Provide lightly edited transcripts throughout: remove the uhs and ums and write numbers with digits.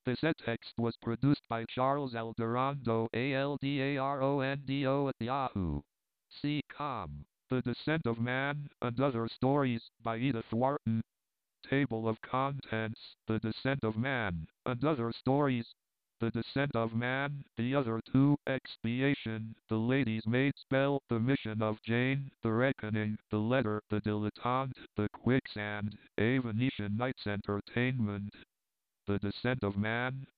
This text was produced by Charles Aldarondo, Aldarondo at Yahoo.com. The Descent of Man and Other Stories by Edith Wharton. Table of Contents: The Descent of Man and Other Stories. The Descent of Man, The Other Two, Expiation, The Lady's Maid Spell, The Mission of Jane, The Reckoning, The Letter, The Dilettante, The Quicksand, A Venetian Night's Entertainment. The Descent of Man.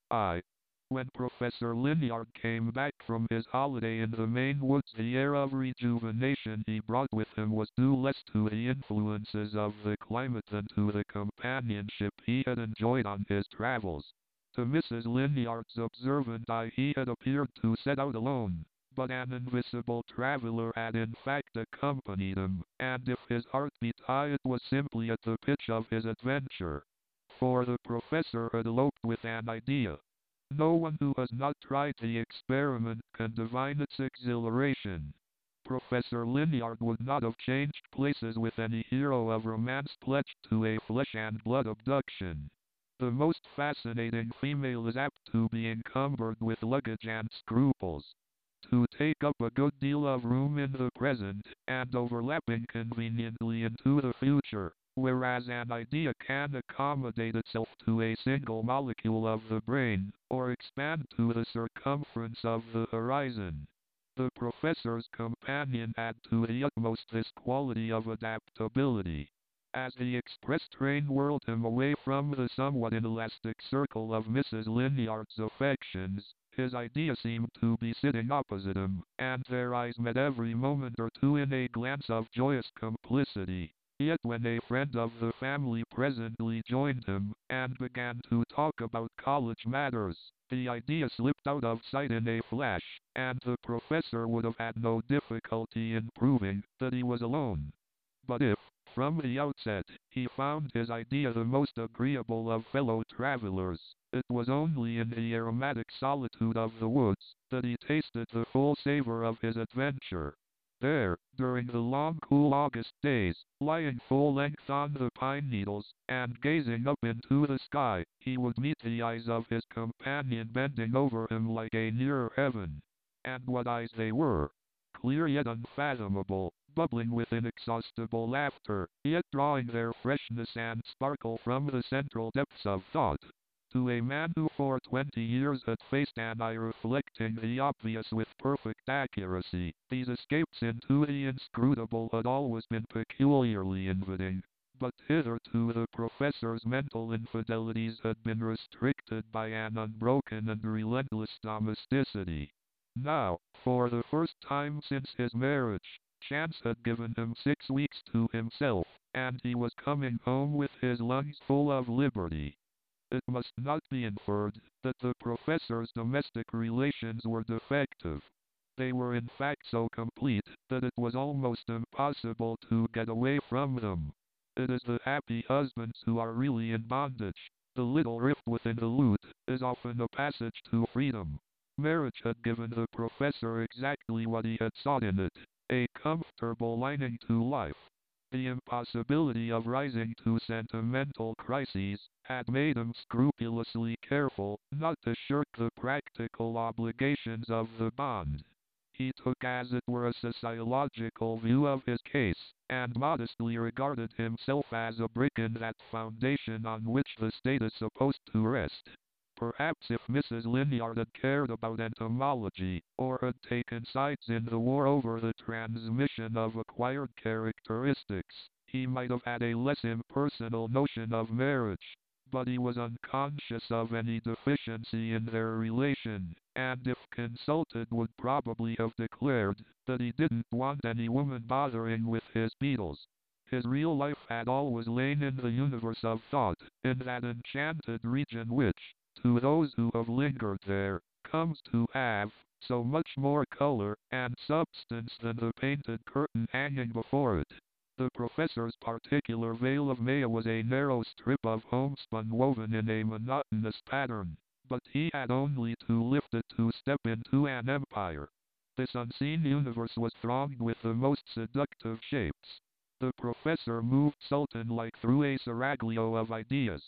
When Professor Linyard came back from his holiday in the Maine woods, the air of rejuvenation he brought with him was due less to the influences of the climate than to the companionship he had enjoyed on his travels. To Mrs. Linyard's observant eye he had appeared to set out alone, but an invisible traveler had in fact accompanied him, and if his heart beat high it was simply at the pitch of his adventure. For the professor had eloped with an idea. No one who has not tried the experiment can divine its exhilaration. Professor Linyard would not have changed places with any hero of romance pledged to a flesh-and-blood abduction. The most fascinating female is apt to be encumbered with luggage and scruples. To take up a good deal of room in the present, and overlapping conveniently into the future, whereas an idea can accommodate itself to a single molecule of the brain, or expand to the circumference of the horizon. The professor's companion had to the utmost this quality of adaptability. As the express train whirled him away from the somewhat inelastic circle of Mrs. Linyard's affections, his idea seemed to be sitting opposite him, and their eyes met every moment or two in a glance of joyous complicity. Yet when a friend of the family presently joined him, and began to talk about college matters, the idea slipped out of sight in a flash, and the professor would have had no difficulty in proving that he was alone. But if, from the outset, he found his idea the most agreeable of fellow travelers, it was only in the aromatic solitude of the woods that he tasted the full savor of his adventure. There, during the long cool August days, lying full length on the pine needles, and gazing up into the sky, he would meet the eyes of his companion bending over him like a nearer heaven. And what eyes they were! Clear yet unfathomable, bubbling with inexhaustible laughter, yet drawing their freshness and sparkle from the central depths of thought. To a man who for 20 years had faced an eye reflecting the obvious with perfect accuracy, these escapes into the inscrutable had always been peculiarly inviting. But hitherto the professor's mental infidelities had been restricted by an unbroken and relentless domesticity. Now, for the first time since his marriage, chance had given him 6 weeks to himself, and he was coming home with his lungs full of liberty. It must not be inferred that the professor's domestic relations were defective. They were in fact so complete that it was almost impossible to get away from them. It is the happy husbands who are really in bondage. The little rift within the lute is often a passage to freedom. Marriage had given the professor exactly what he had sought in it, a comfortable lining to life. The impossibility of rising to sentimental crises had made him scrupulously careful not to shirk the practical obligations of the bond. He took as it were a sociological view of his case, and modestly regarded himself as a brick in that foundation on which the state is supposed to rest. Perhaps if Mrs. Linyard had cared about entomology, or had taken sides in the war over the transmission of acquired characteristics, he might have had a less impersonal notion of marriage. But he was unconscious of any deficiency in their relation, and if consulted would probably have declared that he didn't want any woman bothering with his beetles. His real life had always lain in the universe of thought, in that enchanted region which, to those who have lingered there, comes to have so much more color and substance than the painted curtain hanging before it. The professor's particular veil of Maya was a narrow strip of homespun woven in a monotonous pattern, but he had only to lift it to step into an empire. This unseen universe was thronged with the most seductive shapes. The professor moved sultan-like through a seraglio of ideas.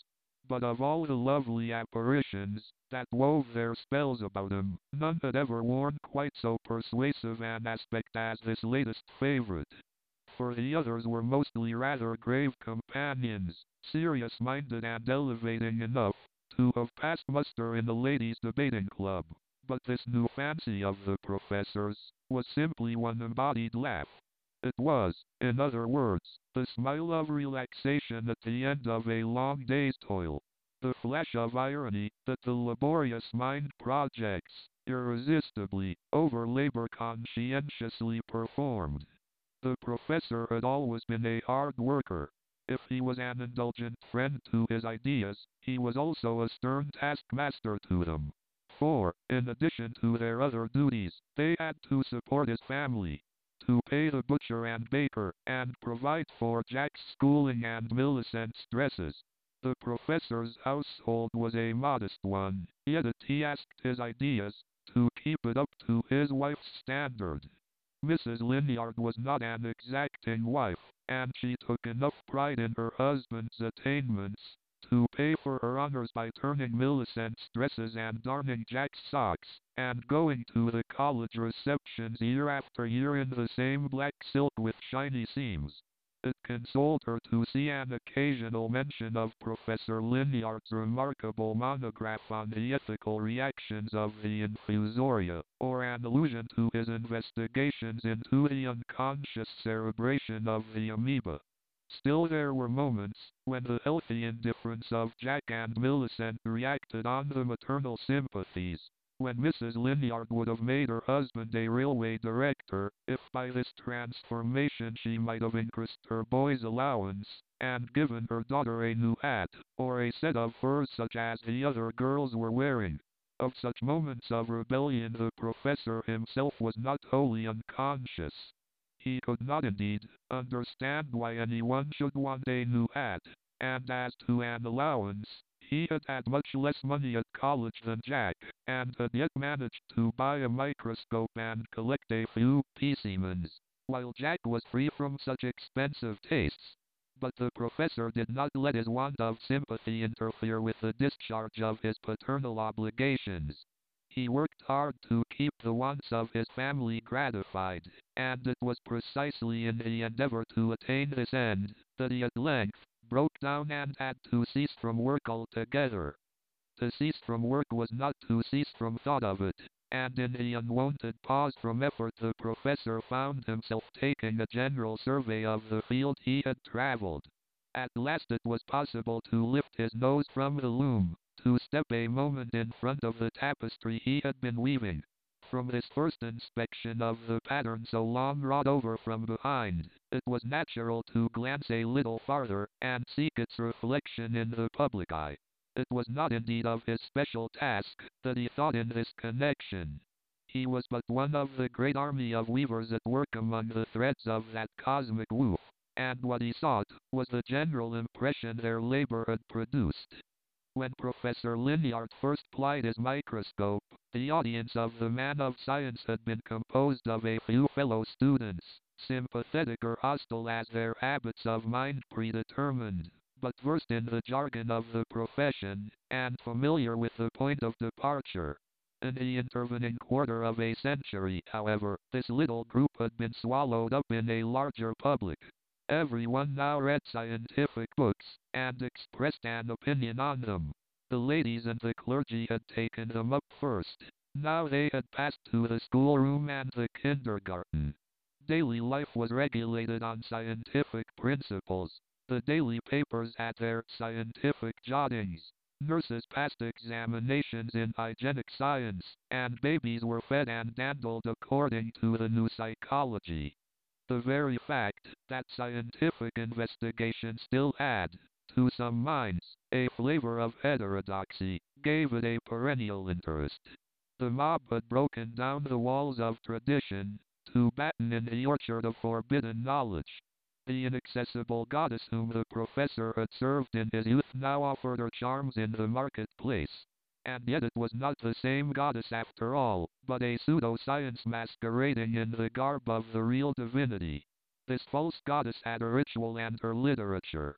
But of all the lovely apparitions that wove their spells about him, none had ever worn quite so persuasive an aspect as this latest favorite. For the others were mostly rather grave companions, serious-minded and elevating enough to have passed muster in the ladies' debating club. But this new fancy of the professor's was simply one embodied laugh. It was, in other words, the smile of relaxation at the end of a long day's toil. The flash of irony that the laborious mind projects, irresistibly, over labor conscientiously performed. The professor had always been a hard worker. If he was an indulgent friend to his ideas, he was also a stern taskmaster to them. For, in addition to their other duties, they had to support his family, to pay the butcher and baker, and provide for Jack's schooling and Millicent's dresses. The professor's household was a modest one, yet it tasked his ideas to keep it up to his wife's standard. Mrs. Linyard was not an exacting wife, and she took enough pride in her husband's attainments to pay for her honors by turning Millicent's dresses and darning Jack's socks, and going to the college receptions year after year in the same black silk with shiny seams. It consoled her to see an occasional mention of Professor Linyard's remarkable monograph on the ethical reactions of the infusoria, or an allusion to his investigations into the unconscious cerebration of the amoeba. Still there were moments when the healthy indifference of Jack and Millicent reacted on the maternal sympathies, when Mrs. Linyard would have made her husband a railway director, if by this transformation she might have increased her boy's allowance, and given her daughter a new hat, or a set of furs such as the other girls were wearing. Of such moments of rebellion the professor himself was not wholly unconscious. He could not indeed understand why anyone should want a new hat, and as to an allowance, he had had much less money at college than Jack, and had yet managed to buy a microscope and collect a few specimens, while Jack was free from such expensive tastes. But the professor did not let his want of sympathy interfere with the discharge of his paternal obligations. He worked hard to keep the wants of his family gratified, and it was precisely in the endeavor to attain this end that he at length broke down and had to cease from work altogether. To cease from work was not to cease from thought of it, and in the unwonted pause from effort the professor found himself taking a general survey of the field he had traveled. At last it was possible to lift his nose from the loom, to step a moment in front of the tapestry he had been weaving. From this first inspection of the pattern so long wrought over from behind, it was natural to glance a little farther, and seek its reflection in the public eye. It was not indeed of his special task that he thought in this connection. He was but one of the great army of weavers at work among the threads of that cosmic woof, and what he sought was the general impression their labor had produced. When Professor Linyard first plied his microscope, the audience of the man of science had been composed of a few fellow students, sympathetic or hostile as their habits of mind predetermined, but versed in the jargon of the profession, and familiar with the point of departure. In the intervening quarter of a century, however, this little group had been swallowed up in a larger public. Everyone now read scientific books, and expressed an opinion on them. The ladies and the clergy had taken them up first. Now they had passed to the schoolroom and the kindergarten. Daily life was regulated on scientific principles. The daily papers had their scientific jottings. Nurses passed examinations in hygienic science, and babies were fed and dandled according to the new psychology. The very fact that scientific investigation still had, to some minds, a flavor of heterodoxy, gave it a perennial interest. The mob had broken down the walls of tradition to batten in the orchard of forbidden knowledge. The inaccessible goddess whom the professor had served in his youth now offered her charms in the marketplace. And yet it was not the same goddess after all, but a pseudo-science masquerading in the garb of the real divinity. This false goddess had her ritual and her literature.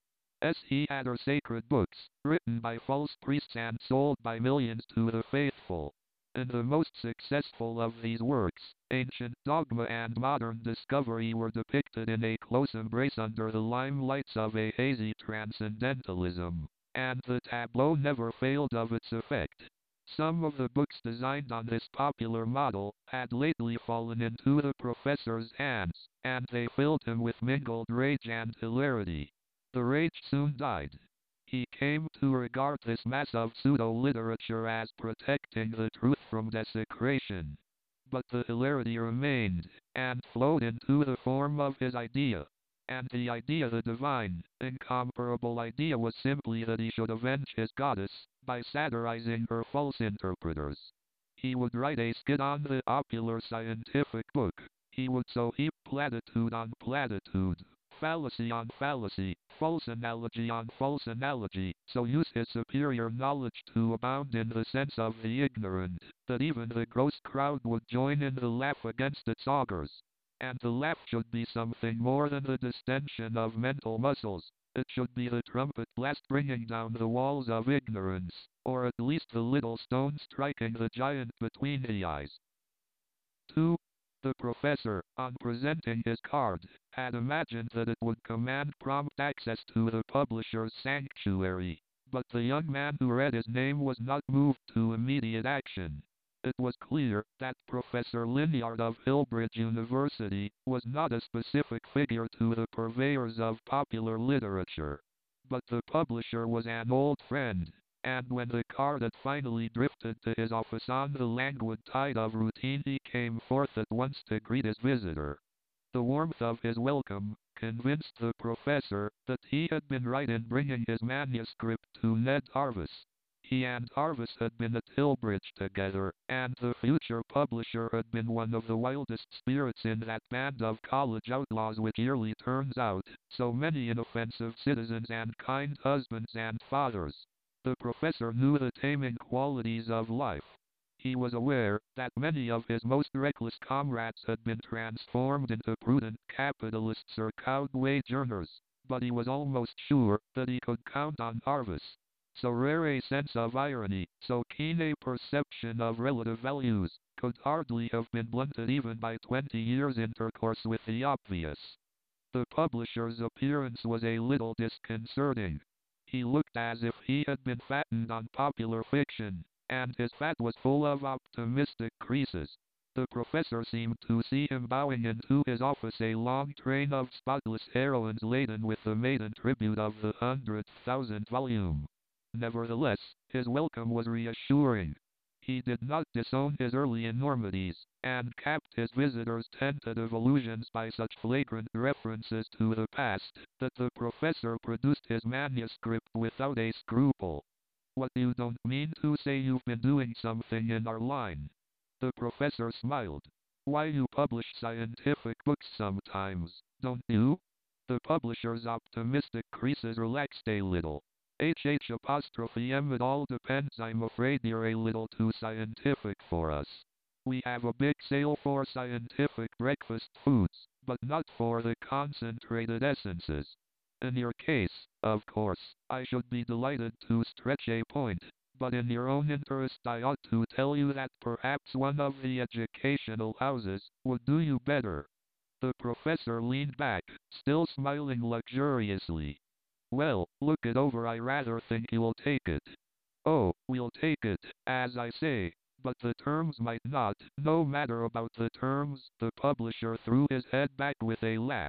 He had her sacred books, written by false priests and sold by millions to the faithful. In the most successful of these works, ancient dogma and modern discovery were depicted in a close embrace under the limelights of a hazy transcendentalism, and the tableau never failed of its effect. Some of the books designed on this popular model had lately fallen into the professor's hands, and they filled him with mingled rage and hilarity. The rage soon died. He came to regard this mass of pseudo-literature as protecting the truth from desecration. But the hilarity remained, and flowed into the form of his idea. And the idea, the divine, incomparable idea, was simply that he should avenge his goddess by satirizing her false interpreters. He would write a skit on the popular scientific book. He would so heap platitude on platitude, fallacy on fallacy, false analogy on false analogy, so use his superior knowledge to abound in the sense of the ignorant, that even the gross crowd would join in the laugh against its augurs. And the laugh should be something more than the distension of mental muscles. It should be the trumpet blast bringing down the walls of ignorance, or at least the little stone striking the giant between the eyes. 2. The professor, on presenting his card, had imagined that it would command prompt access to the publisher's sanctuary, but the young man who read his name was not moved to immediate action. It was clear that Professor Linyard of Hillbridge University was not a specific figure to the purveyors of popular literature. But the publisher was an old friend, and when the card had finally drifted to his office on the languid tide of routine, he came forth at once to greet his visitor. The warmth of his welcome convinced the professor that he had been right in bringing his manuscript to Ned Arvis. He and Arvis had been at Hillbridge together, and the future publisher had been one of the wildest spirits in that band of college outlaws which yearly turns out so many inoffensive citizens and kind husbands and fathers. The professor knew the taming qualities of life. He was aware that many of his most reckless comrades had been transformed into prudent capitalists or cowed wage earners, but he was almost sure that he could count on Arvis. So rare a sense of irony, so keen a perception of relative values, could hardly have been blunted even by 20 years' intercourse with the obvious. The publisher's appearance was a little disconcerting. He looked as if he had been fattened on popular fiction, and his fat was full of optimistic creases. The professor seemed to see him bowing into his office a long train of spotless heroines laden with the maiden tribute of the 100,000th volume. Nevertheless, his welcome was reassuring. He did not disown his early enormities, and capped his visitor's tentative allusions by such flagrant references to the past, that the professor produced his manuscript without a scruple. "What, you don't mean to say you've been doing something in our line?" The professor smiled. "Why, you publish scientific books sometimes, don't you?" The publisher's optimistic creases relaxed a little. H apostrophe M It all depends, I'm afraid you're a little too scientific for us. We have a big sale for scientific breakfast foods, but not for the concentrated essences. In your case, of course, I should be delighted to stretch a point, but in your own interest I ought to tell you that perhaps one of the educational houses would do you better. The professor leaned back, still smiling luxuriously. "Well, look it over. I rather think you'll take it." "Oh, we'll take it, as I say, but the terms might not." "No matter about the terms." The publisher threw his head back with a laugh.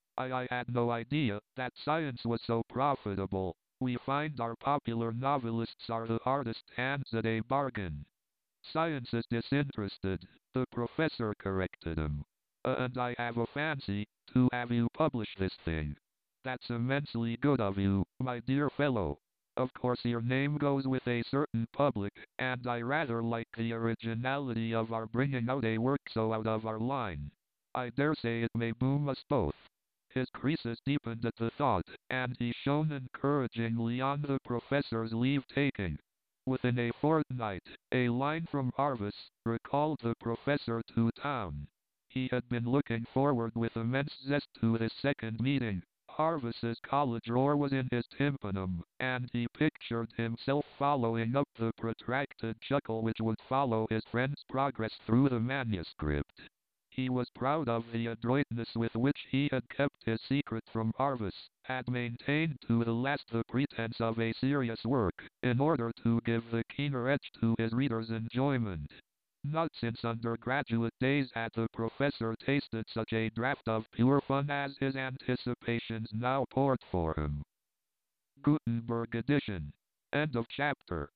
I had no idea that science was so profitable. We find our popular novelists are the hardest hands at a bargain." "Science is disinterested," the professor corrected him. And I have a fancy to have you publish this thing." "That's immensely good of you, my dear fellow. Of course your name goes with a certain public, and I rather like the originality of our bringing out a work so out of our line. I dare say it may boom us both." His creases deepened at the thought, and he shone encouragingly on the professor's leave-taking. Within a fortnight, a line from Arvis recalled the professor to town. He had been looking forward with immense zest to this second meeting, Jarvis's college roar was in his tympanum, and he pictured himself following up the protracted chuckle which would follow his friend's progress through the manuscript. He was proud of the adroitness with which he had kept his secret from Jarvis, had maintained to the last the pretense of a serious work, in order to give the keener edge to his reader's enjoyment. Not since undergraduate days had the professor tasted such a draught of pure fun as his anticipations now poured for him. Gutenberg edition. End of chapter.